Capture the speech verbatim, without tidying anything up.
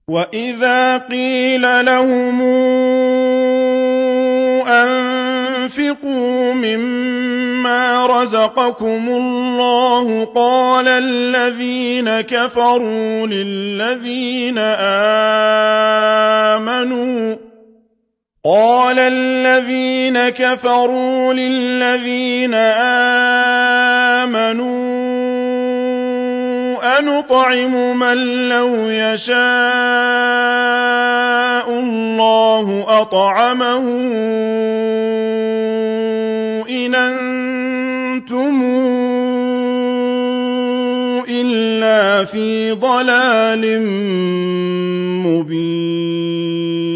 وَإِذَا قِيلَ لَهُمْ أَنفِقُوا مِمَّا رَزَقَكُمُ اللَّهُ قَالَ الَّذِينَ كَفَرُوا لِلَّذِينَ آمَنُوا قال الذين كفروا للذين آمنوا أنطعم من لو يشاء الله أطعمه إن أنتم إلا في ضلال مبين